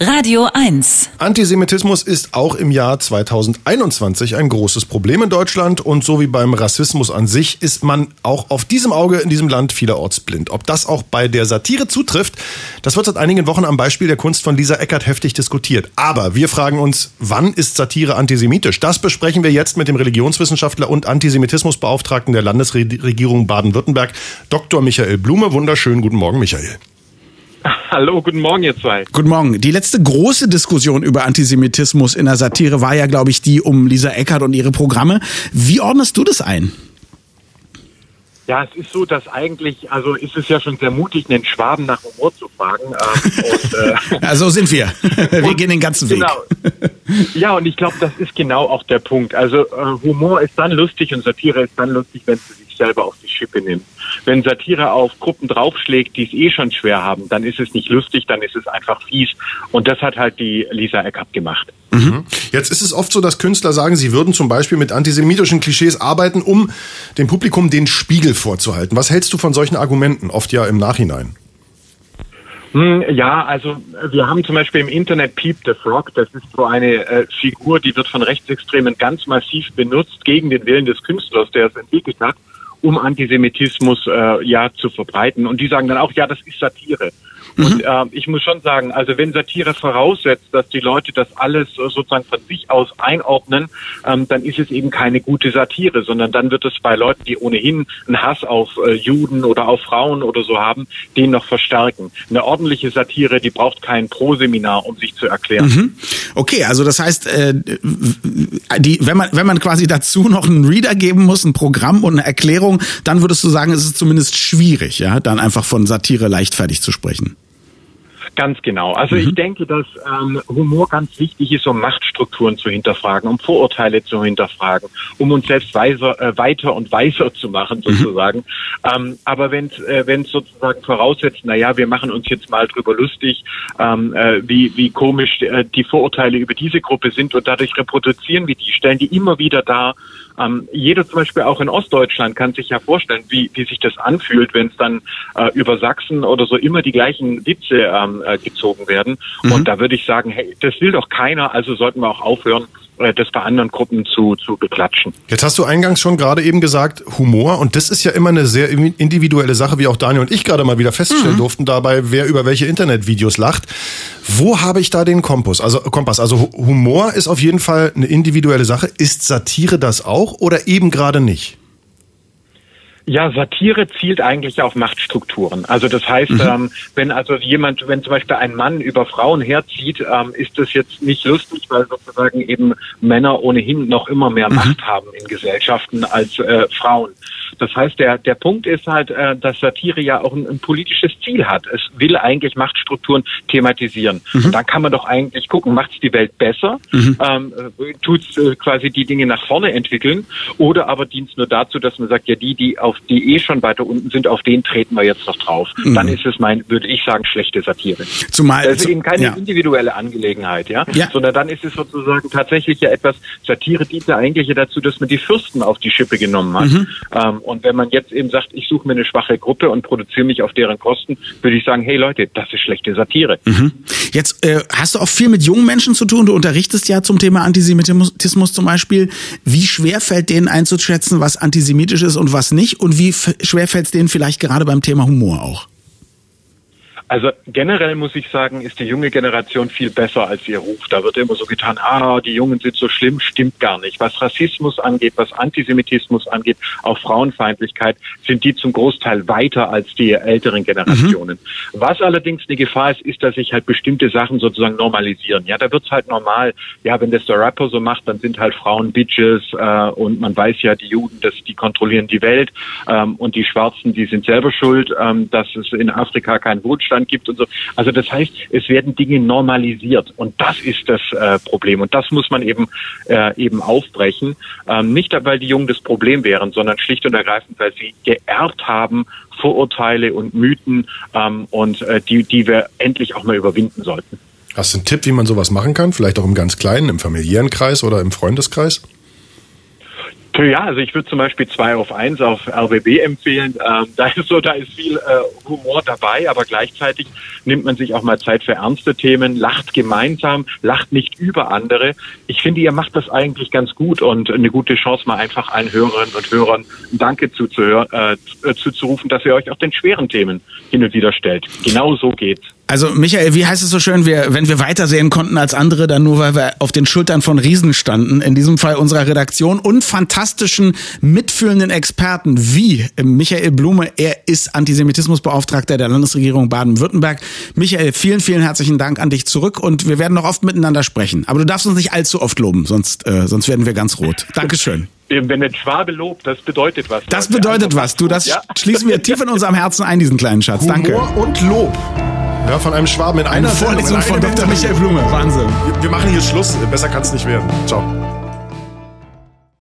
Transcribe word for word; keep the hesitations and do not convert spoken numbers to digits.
Radio eins. Antisemitismus ist auch im Jahr zweitausendeinundzwanzig ein großes Problem in Deutschland und so wie beim Rassismus an sich ist man auch auf diesem Auge in diesem Land vielerorts blind. Ob das auch bei der Satire zutrifft, das wird seit einigen Wochen am Beispiel der Kunst von Lisa Eckert heftig diskutiert. Aber wir fragen uns, wann ist Satire antisemitisch? Das besprechen wir jetzt mit dem Religionswissenschaftler und Antisemitismusbeauftragten der Landesregierung Baden-Württemberg, Doktor Michael Blume. Wunderschönen guten Morgen, Michael. Hallo, guten Morgen, ihr zwei. Guten Morgen. Die letzte große Diskussion über Antisemitismus in der Satire war ja, glaube ich, die um Lisa Eckert und ihre Programme. Wie ordnest du das ein? Ja, es ist so, dass eigentlich, also ist es ja schon sehr mutig, einen Schwaben nach Humor zu fragen. Ähm, und, äh, ja, so sind wir. Wir und, gehen den ganzen Weg. Genau. Ja, und ich glaube, das ist genau auch der Punkt. Also äh, Humor ist dann lustig und Satire ist dann lustig, wenn sie sich selber auf die Schippe nimmt. Wenn Satire auf Gruppen draufschlägt, die es eh schon schwer haben, dann ist es nicht lustig, dann ist es einfach fies. Und das hat halt die Lisa Eckert gemacht. Mhm. Jetzt ist es oft so, dass Künstler sagen, sie würden zum Beispiel mit antisemitischen Klischees arbeiten, um dem Publikum den Spiegel vorzuhalten. Was hältst du von solchen Argumenten, oft ja im Nachhinein? Ja, also wir haben zum Beispiel im Internet Peep the Frog, das ist so eine äh, Figur, die wird von Rechtsextremen ganz massiv benutzt gegen den Willen des Künstlers, der es entwickelt hat, um Antisemitismus äh, ja zu verbreiten. Und die sagen dann auch, ja, das ist Satire. Mhm. Und äh, ich muss schon sagen, also wenn Satire voraussetzt, dass die Leute das alles sozusagen von sich aus einordnen, ähm, dann ist es eben keine gute Satire, sondern dann wird es bei Leuten, die ohnehin einen Hass auf äh, Juden oder auf Frauen oder so haben, den noch verstärken. Eine ordentliche Satire, die braucht kein Pro-Seminar, um sich zu erklären. Mhm. Okay, also das heißt, äh, die, wenn man wenn man quasi dazu noch einen Reader geben muss, ein Programm und eine Erklärung, dann würdest du sagen, es ist zumindest schwierig, ja, dann einfach von Satire leichtfertig zu sprechen. Ganz genau. Also mhm. ich denke, dass ähm, Humor ganz wichtig ist, um Machtstrukturen zu hinterfragen, um Vorurteile zu hinterfragen, um uns selbst weiser, äh, weiter und weiser zu machen sozusagen. Mhm. Ähm, aber wenn es äh, wenn es sozusagen voraussetzt, na ja, wir machen uns jetzt mal drüber lustig, ähm, äh, wie wie komisch äh, die Vorurteile über diese Gruppe sind und dadurch reproduzieren wir die, stellen die immer wieder dar. Ähm, jeder zum Beispiel auch in Ostdeutschland kann sich ja vorstellen, wie wie sich das anfühlt, wenn es dann äh, über Sachsen oder so immer die gleichen Witze ähm, äh, gezogen werden. Mhm. Und da würde ich sagen, hey, das will doch keiner, also sollten wir auch aufhören, äh, das bei anderen Gruppen zu zu beklatschen. Jetzt hast du eingangs schon gerade eben gesagt, Humor, und das ist ja immer eine sehr individuelle Sache, wie auch Daniel und ich gerade mal wieder feststellen mhm. durften, dabei, wer über welche Internetvideos lacht. Wo habe ich da den Kompass? Also Kompass, also Humor ist auf jeden Fall eine individuelle Sache. Ist Satire das auch oder eben gerade nicht? Ja, Satire zielt eigentlich auf Machtstrukturen. Also das heißt, mhm. ähm, wenn also jemand, wenn zum Beispiel ein Mann über Frauen herzieht, ähm, ist das jetzt nicht lustig, weil sozusagen eben Männer ohnehin noch immer mehr mhm. Macht haben in Gesellschaften als äh, Frauen. Das heißt, der der Punkt ist halt, äh, dass Satire ja auch ein, ein politisches Ziel hat. Es will eigentlich Machtstrukturen thematisieren. Mhm. Und dann kann man doch eigentlich gucken, macht es die Welt besser, mhm. ähm, tut es äh, quasi die Dinge nach vorne entwickeln, oder aber dient es nur dazu, dass man sagt, ja, die, die auf die eh schon weiter unten sind, auf denen treten wir jetzt noch drauf. Mhm. Dann ist es mein, würde ich sagen, schlechte Satire. Zumal das ist eben keine ja. individuelle Angelegenheit, ja? ja, sondern dann ist es sozusagen tatsächlich ja etwas, Satire dient ja eigentlich dazu, dass man die Fürsten auf die Schippe genommen hat. Mhm. Ähm, und wenn man jetzt eben sagt, ich suche mir eine schwache Gruppe und produziere mich auf deren Kosten, würde ich sagen, hey Leute, das ist schlechte Satire. Mhm. Jetzt äh, hast du auch viel mit jungen Menschen zu tun. Du unterrichtest ja zum Thema Antisemitismus zum Beispiel. Wie schwer fällt denen einzuschätzen, was antisemitisch ist und was nicht? Und wie f- schwer fällt es denen vielleicht gerade beim Thema Humor auch? Also generell muss ich sagen, ist die junge Generation viel besser als ihr Ruf. Da wird immer so getan, ah, die Jungen sind so schlimm, stimmt gar nicht. Was Rassismus angeht, was Antisemitismus angeht, auch Frauenfeindlichkeit, sind die zum Großteil weiter als die älteren Generationen. Mhm. Was allerdings eine Gefahr ist, ist, dass sich halt bestimmte Sachen sozusagen normalisieren. Ja, da wird's halt normal. Ja, wenn das der Rapper so macht, dann sind halt Frauen Bitches äh, und man weiß ja, die Juden, dass die kontrollieren die Welt ähm, und die Schwarzen, die sind selber schuld, ähm, dass es in Afrika keinen Wohlstand gibt und so. Also das heißt, es werden Dinge normalisiert und das ist das äh, Problem und das muss man eben äh, eben aufbrechen. Ähm, nicht, weil die Jungen das Problem wären, sondern schlicht und ergreifend, weil sie geerbt haben Vorurteile und Mythen ähm, und äh, die, die wir endlich auch mal überwinden sollten. Hast du einen Tipp, wie man sowas machen kann? Vielleicht auch im ganz Kleinen, im familiären Kreis oder im Freundeskreis? Ja, also ich würde zum Beispiel zwei auf eins auf R B B empfehlen. Ähm, da ist so, da ist viel äh, Humor dabei, aber gleichzeitig nimmt man sich auch mal Zeit für ernste Themen, lacht gemeinsam, lacht nicht über andere. Ich finde, ihr macht das eigentlich ganz gut und eine gute Chance, mal einfach allen Hörerinnen und Hörern ein Danke zuzuhören, äh, zuzurufen, dass ihr euch auch den schweren Themen hin und wieder stellt. Genau so geht's. Also Michael, wie heißt es so schön, wir, wenn wir weitersehen konnten als andere, dann nur, weil wir auf den Schultern von Riesen standen, in diesem Fall unserer Redaktion und fantastischen, mitfühlenden Experten wie Michael Blume. Er ist Antisemitismusbeauftragter der Landesregierung Baden-Württemberg. Michael, vielen, vielen herzlichen Dank an dich zurück und wir werden noch oft miteinander sprechen. Aber du darfst uns nicht allzu oft loben, sonst, äh, sonst werden wir ganz rot. Dankeschön. Wenn ein Schwabe lobt, das bedeutet was. Das bedeutet was. Du, das ja. schließen wir tief in unserem Herzen ein, diesen kleinen Schatz. Humor Danke. Und Lob. Ja, von einem Schwaben in einer Eine Vorlesung Sendung, in von Doktor Michael Blume. Wahnsinn. Wir machen hier Schluss. Besser kann es nicht werden. Ciao.